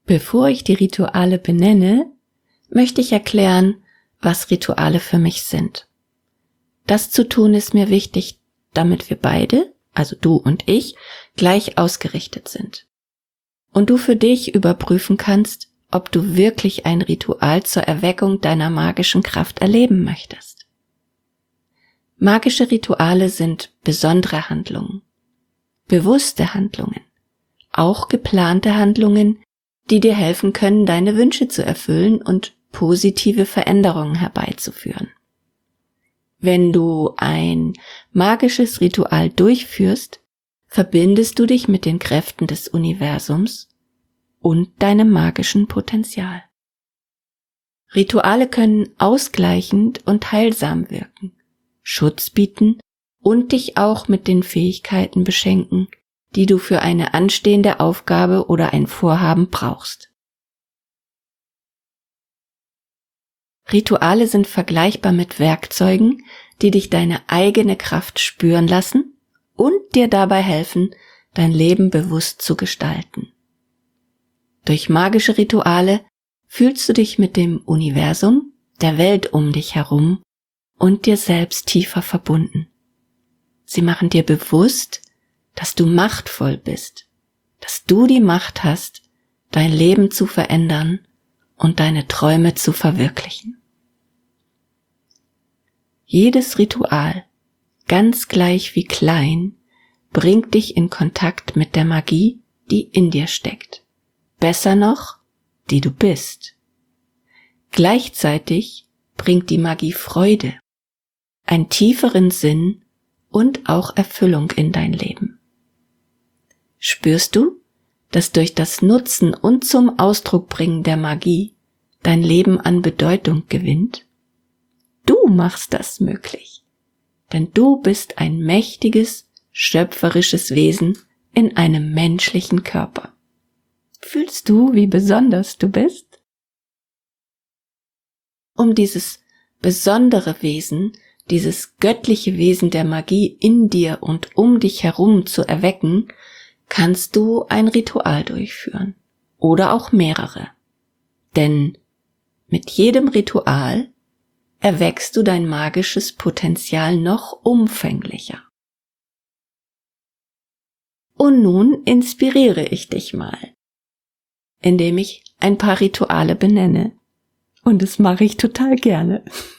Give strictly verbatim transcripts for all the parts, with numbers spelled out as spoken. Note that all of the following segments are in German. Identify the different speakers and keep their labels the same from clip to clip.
Speaker 1: Bevor ich die Rituale benenne, möchte ich erklären, was Rituale für mich sind. Das zu tun ist mir wichtig, damit wir beide, also du und ich, gleich ausgerichtet sind. Und du für dich überprüfen kannst, ob du wirklich ein Ritual zur Erweckung deiner magischen Kraft erleben möchtest. Magische Rituale sind besondere Handlungen, bewusste Handlungen, auch geplante Handlungen, die dir helfen können, deine Wünsche zu erfüllen und positive Veränderungen herbeizuführen. Wenn du ein magisches Ritual durchführst, verbindest du dich mit den Kräften des Universums und deinem magischen Potenzial. Rituale können ausgleichend und heilsam wirken, Schutz bieten und dich auch mit den Fähigkeiten beschenken, die du für eine anstehende Aufgabe oder ein Vorhaben brauchst. Rituale sind vergleichbar mit Werkzeugen, die dich deine eigene Kraft spüren lassen und dir dabei helfen, dein Leben bewusst zu gestalten. Durch magische Rituale fühlst du dich mit dem Universum, der Welt um dich herum und dir selbst tiefer verbunden. Sie machen dir bewusst, dass du machtvoll bist, dass du die Macht hast, dein Leben zu verändern und deine Träume zu verwirklichen. Jedes Ritual, ganz gleich wie klein, bringt dich in Kontakt mit der Magie, die in dir steckt. Besser noch, die du bist. Gleichzeitig bringt die Magie Freude, einen tieferen Sinn und auch Erfüllung in dein Leben. Spürst du, dass durch das Nutzen und zum Ausdruck bringen der Magie dein Leben an Bedeutung gewinnt? Du machst das möglich, denn du bist ein mächtiges, schöpferisches Wesen in einem menschlichen Körper. Fühlst du, wie besonders du bist? Um dieses besondere Wesen, dieses göttliche Wesen der Magie in dir und um dich herum zu erwecken, kannst du ein Ritual durchführen oder auch mehrere. Denn mit jedem Ritual erweckst du dein magisches Potenzial noch umfänglicher. Und nun inspiriere ich dich mal, indem ich ein paar Rituale benenne. Und das mache ich total gerne.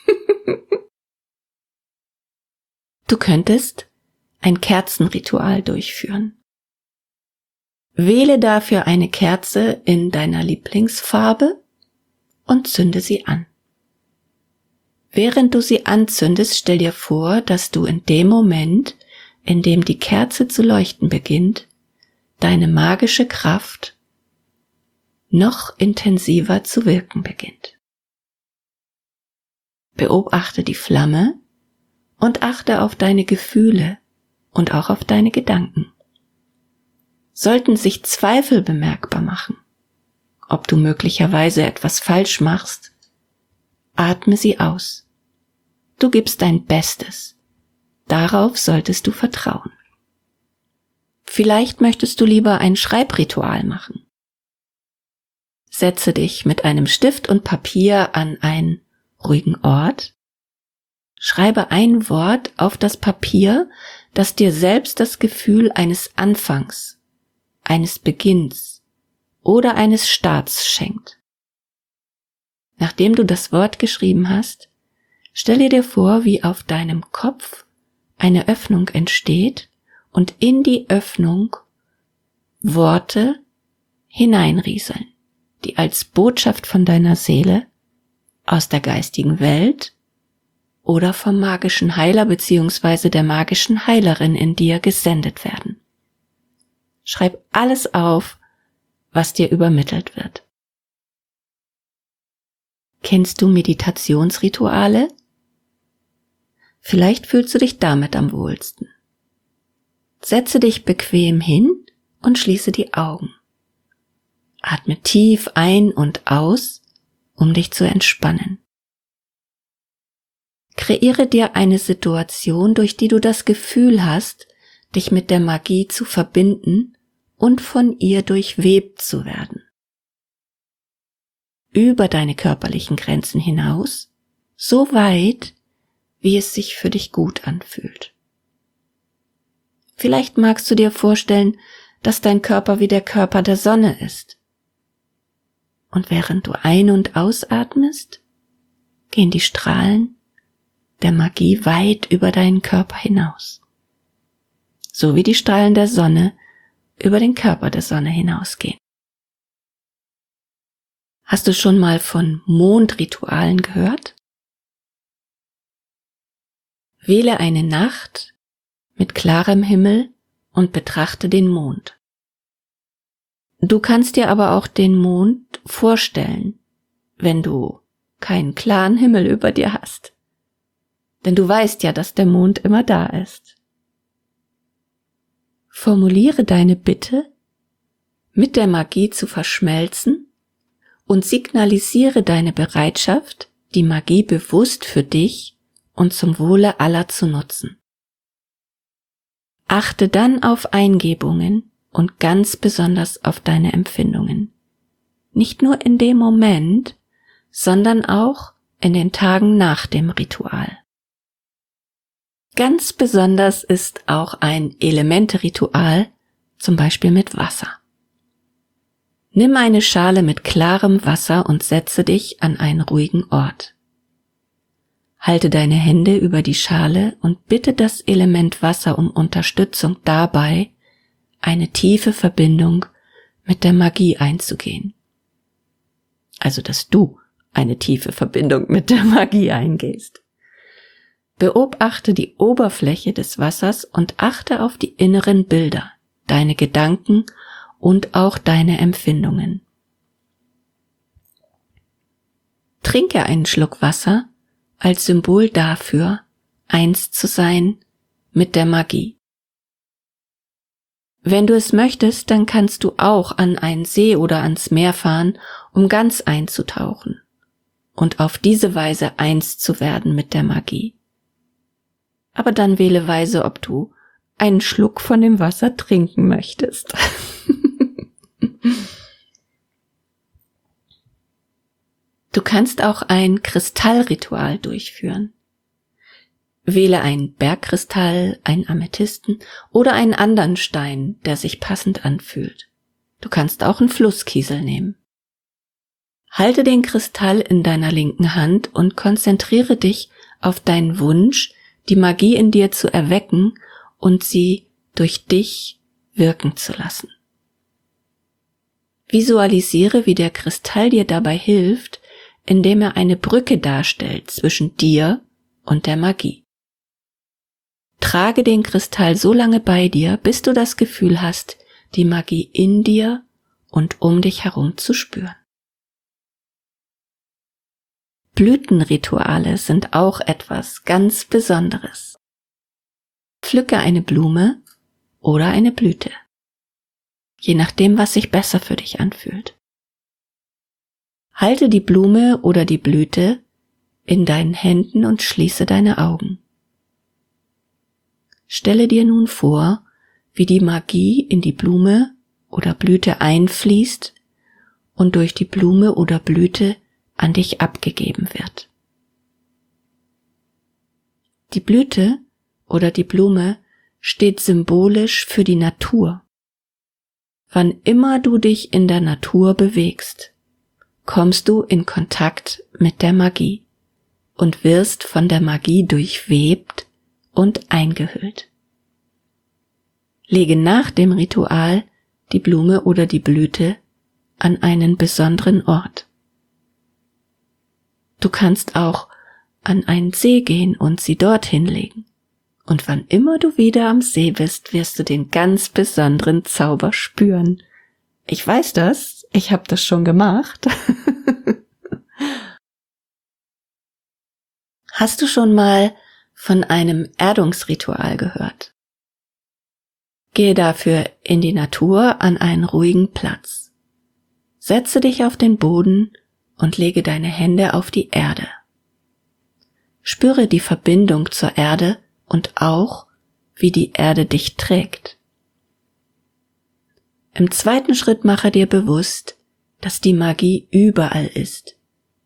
Speaker 1: Du könntest ein Kerzenritual durchführen. Wähle dafür eine Kerze in deiner Lieblingsfarbe und zünde sie an. Während du sie anzündest, stell dir vor, dass du in dem Moment, in dem die Kerze zu leuchten beginnt, deine magische Kraft noch intensiver zu wirken beginnt. Beobachte die Flamme und achte auf deine Gefühle und auch auf deine Gedanken. Sollten sich Zweifel bemerkbar machen, ob du möglicherweise etwas falsch machst, atme sie aus. Du gibst dein Bestes. Darauf solltest du vertrauen. Vielleicht möchtest du lieber ein Schreibritual machen. Setze dich mit einem Stift und Papier an einen ruhigen Ort. Schreibe ein Wort auf das Papier, das dir selbst das Gefühl eines Anfangs, eines Beginns oder eines Starts schenkt. Nachdem du das Wort geschrieben hast, stelle dir vor, wie auf deinem Kopf eine Öffnung entsteht und in die Öffnung Worte hineinrieseln, die als Botschaft von deiner Seele, aus der geistigen Welt oder vom magischen Heiler bzw. der magischen Heilerin in dir gesendet werden. Schreib alles auf, was dir übermittelt wird. Kennst du Meditationsrituale? Vielleicht fühlst du dich damit am wohlsten. Setze dich bequem hin und schließe die Augen. Atme tief ein und aus, um dich zu entspannen. Kreiere dir eine Situation, durch die du das Gefühl hast, dich mit der Magie zu verbinden und von ihr durchwebt zu werden. über deine körperlichen Grenzen hinaus, so weit, wie es sich für dich gut anfühlt. Vielleicht magst du dir vorstellen, dass dein Körper wie der Körper der Sonne ist. Und während du ein- und ausatmest, gehen die Strahlen der Magie weit über deinen Körper hinaus. So wie die Strahlen der Sonne über den Körper der Sonne hinausgehen. Hast du schon mal von Mondritualen gehört? Wähle eine Nacht mit klarem Himmel und betrachte den Mond. Du kannst dir aber auch den Mond vorstellen, wenn du keinen klaren Himmel über dir hast. Denn du weißt ja, dass der Mond immer da ist. Formuliere deine Bitte, mit der Magie zu verschmelzen und signalisiere deine Bereitschaft, die Magie bewusst für dich und zum Wohle aller zu nutzen. Achte dann auf Eingebungen und ganz besonders auf deine Empfindungen. Nicht nur in dem Moment, sondern auch in den Tagen nach dem Ritual. Ganz besonders ist auch ein Elementeritual, zum Beispiel mit Wasser. Nimm eine Schale mit klarem Wasser und setze dich an einen ruhigen Ort. Halte deine Hände über die Schale und bitte das Element Wasser um Unterstützung dabei, eine tiefe Verbindung mit der Magie einzugehen. Also, dass du eine tiefe Verbindung mit der Magie eingehst. Beobachte die Oberfläche des Wassers und achte auf die inneren Bilder, deine Gedanken und auch deine Empfindungen. Trinke einen Schluck Wasser als Symbol dafür, eins zu sein mit der Magie. Wenn du es möchtest, dann kannst du auch an einen See oder ans Meer fahren, um ganz einzutauchen und auf diese Weise eins zu werden mit der Magie. Aber dann wähle weise, ob du einen Schluck von dem Wasser trinken möchtest. Du kannst auch ein Kristallritual durchführen. Wähle einen Bergkristall, einen Amethysten oder einen anderen Stein, der sich passend anfühlt. Du kannst auch einen Flusskiesel nehmen. Halte den Kristall in deiner linken Hand und konzentriere dich auf deinen Wunsch, die Magie in dir zu erwecken und sie durch dich wirken zu lassen. Visualisiere, wie der Kristall dir dabei hilft, indem er eine Brücke darstellt zwischen dir und der Magie. Trage den Kristall so lange bei dir, bis du das Gefühl hast, die Magie in dir und um dich herum zu spüren. Blütenrituale sind auch etwas ganz Besonderes. Pflücke eine Blume oder eine Blüte, je nachdem, was sich besser für dich anfühlt. Halte die Blume oder die Blüte in deinen Händen und schließe deine Augen. Stelle dir nun vor, wie die Magie in die Blume oder Blüte einfließt und durch die Blume oder Blüte an dich abgegeben wird. Die Blüte oder die Blume steht symbolisch für die Natur. Wann immer du dich in der Natur bewegst, kommst du in Kontakt mit der Magie und wirst von der Magie durchwebt und eingehüllt. Lege nach dem Ritual die Blume oder die Blüte an einen besonderen Ort. Du kannst auch an einen See gehen und sie dorthin legen. Und wann immer du wieder am See bist, wirst du den ganz besonderen Zauber spüren. Ich weiß das, ich habe das schon gemacht. Hast du schon mal von einem Erdungsritual gehört? Gehe dafür in die Natur an einen ruhigen Platz. Setze dich auf den Boden und lege deine Hände auf die Erde. Spüre die Verbindung zur Erde und auch, wie die Erde dich trägt. Im zweiten Schritt mache dir bewusst, dass die Magie überall ist,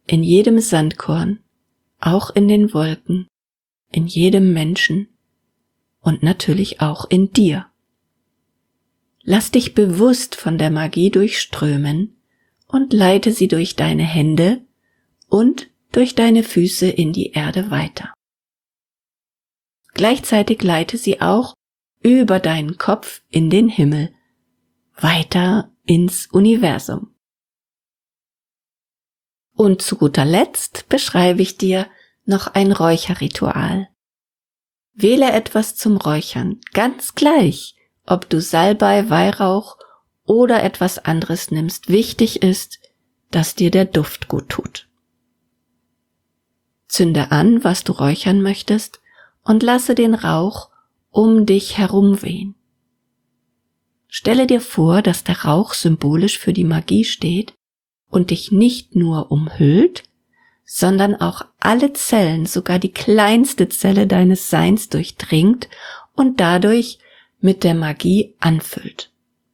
Speaker 1: in jedem Sandkorn, auch in den Wolken, in jedem Menschen und natürlich auch in dir. Lass dich bewusst von der Magie durchströmen und leite sie durch deine Hände und durch deine Füße in die Erde weiter. Gleichzeitig leite sie auch über deinen Kopf in den Himmel, weiter ins Universum. Und zu guter Letzt beschreibe ich dir noch ein Räucherritual. Wähle etwas zum Räuchern, ganz gleich, ob du Salbei, Weihrauch oder etwas anderes nimmst. Wichtig ist, dass dir der Duft gut tut. Zünde an, was du räuchern möchtest, und lasse den Rauch um dich herum wehen. Stelle dir vor, dass der Rauch symbolisch für die Magie steht und dich nicht nur umhüllt, sondern auch alle Zellen, sogar die kleinste Zelle deines Seins durchdringt und dadurch mit der Magie anfüllt.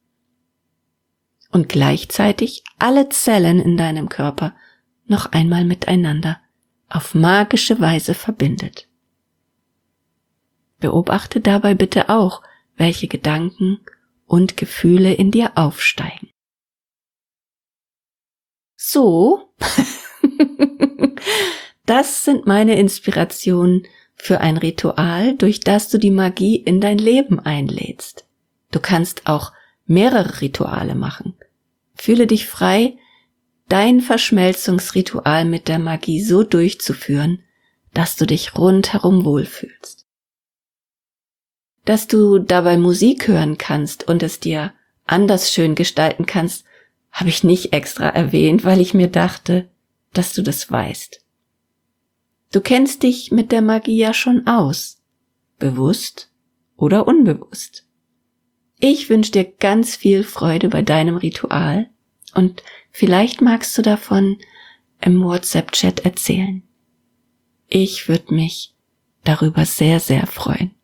Speaker 1: Und gleichzeitig alle Zellen in deinem Körper noch einmal miteinander auf magische Weise verbindet. Beobachte dabei bitte auch, welche Gedanken und Gefühle in dir aufsteigen. So, das sind meine Inspirationen für ein Ritual, durch das du die Magie in dein Leben einlädst. Du kannst auch mehrere Rituale machen. Fühle dich frei, dein Verschmelzungsritual mit der Magie so durchzuführen, dass du dich rundherum wohlfühlst. Dass du dabei Musik hören kannst und es dir anders schön gestalten kannst, habe ich nicht extra erwähnt, weil ich mir dachte, dass du das weißt. Du kennst dich mit der Magie ja schon aus, bewusst oder unbewusst. Ich wünsche dir ganz viel Freude bei deinem Ritual und vielleicht magst du davon im WhatsApp-Chat erzählen. Ich würde mich darüber sehr, sehr freuen.